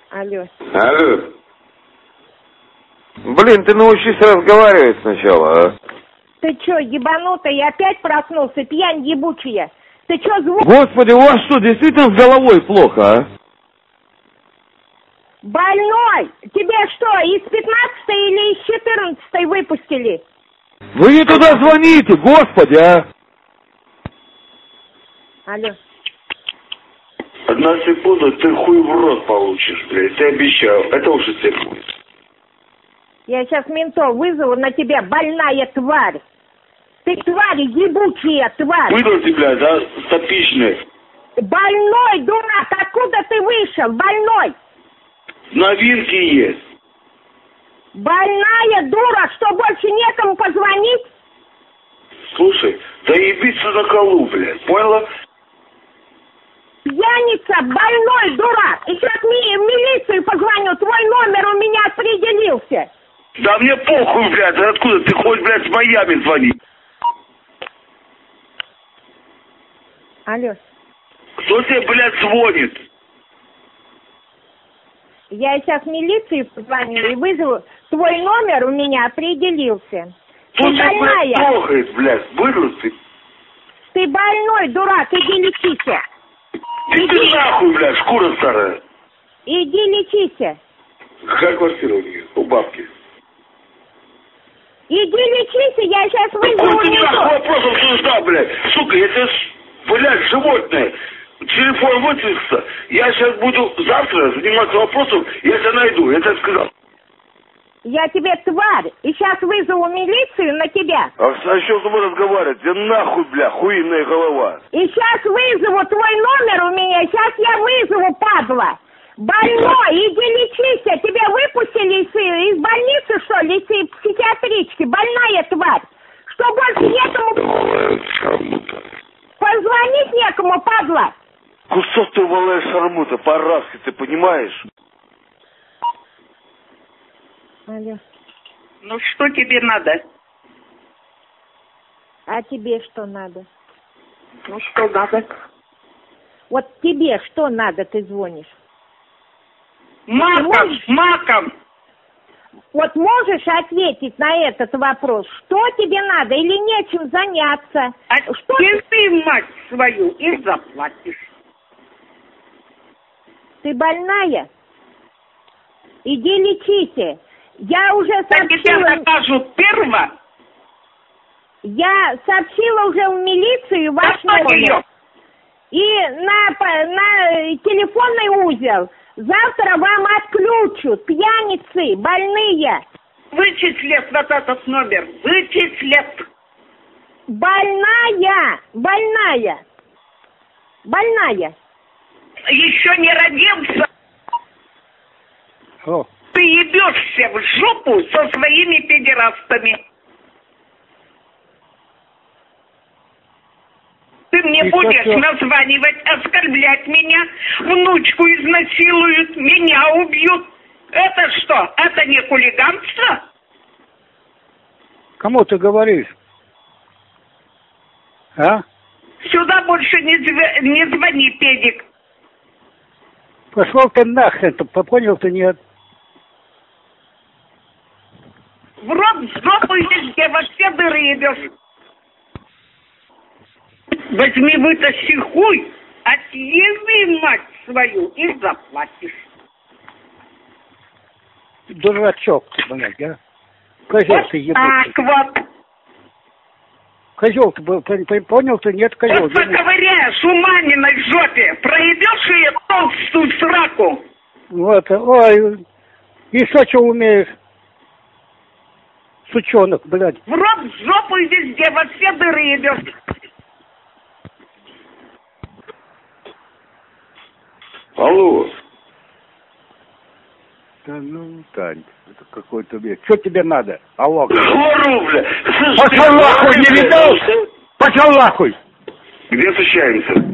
Алло. Алло. Блин, ты научись разговаривать сначала, а? Ты чё, ебанутый, опять проснулся, пьянь ебучая? Ты чё звук... Господи, у вас что, действительно с головой плохо, а? Больной! Тебе что, из 15-й или из 14-й выпустили? Вы не туда звоните, господи, а! Алло. 1 секунда, ты хуй в рот получишь, блядь, я обещал. Это уже тебе будет. Я сейчас ментов вызову на тебя, больная тварь. Ты тварь, ебучая тварь. Выдал тебя, да, стопичный. Больной, дурак, откуда ты вышел, больной? Новинки есть. Больная дура, что больше некому позвонить? Слушай, заебись на колу, блядь, поняла? Пьяница, больной, дурак. И сейчас в милицию позвоню, твой номер у меня определился. Да мне похуй, блядь, откуда ты хоть, блядь, с Майами звони. Алло. Кто тебе, блядь, звонит? Я сейчас в милицию позвоню и вызову. Твой номер у меня определился. Ты Слушай, больная. блядь, трогает, блядь, вырос. Ты больной, дурак, иди лечися. Иди нахуй, блядь, шкура старая. Иди лечися. Какая квартира у нее? У бабки. Иди лечися, я сейчас Какой вызову ты нахуй ментов. вопросов сюда, блядь? Сука, я тебе, блядь, животное. Телефон вытащится. Я сейчас буду завтра заниматься вопросом, я тебя найду, я тебе сказал. Я тебе тварь, и сейчас вызову милицию на тебя. А что с тобой разговаривать? Тебе нахуй, бля, хуиная голова. И сейчас вызову твой номер у меня, сейчас я вызову, падла. Больной, иди лечися, тебя выпустили из больницы, что ли, из психиатрички, больная тварь. Что больше некому... Позвонить некому, падла. Кусок ты валаешь шармута, по-арабски, ты понимаешь? Алло. Ну что тебе надо? А тебе что надо? Ну что надо? Вот тебе что надо, ты звонишь? Маком, маком! Вот можешь ответить на этот вопрос, что тебе надо или нечем заняться? А что ты, мать свою, и заплатишь. Ты больная? Иди лечите. Я уже сообщила... Я тебя накажу перво. Я сообщила уже в милицию ваш номер. И на телефонный узел. Завтра вам отключат, пьяницы, больные. Вычислят вот этот номер, вычислят. Больная. Еще не родился. О. Ты ебешься в жопу со своими педерастами. Ты мне и будешь названивать, оскорблять меня, внучку изнасилуют, меня убьют. Это что? Это не хулиганство? Кому ты говоришь? А? Сюда больше не звони, педик. Пошел ты нахрен, понял ты, нет? В рот, в жопу везде, во все дыры ебешь. Возьми, вытащи хуй, отъеби, мать свою, и заплатишь. Дурачок ты, блядь, а? Козел вот ты ебучий. Так вот. Козел ты, понял ты, нет, козел. Вот поковыряешь у маминой жопе, проебешь ее толстую сраку. Вот, ой, и что умеешь? Сучонок, блядь. В рот, в жопу и везде, во все дыры ебешь. Алло. Да ну, Тань, это какой-то век. Что тебе надо? Алло. Говорю, бля. Пошел нахуй, не видал? Пошел нахуй. Где встречаемся?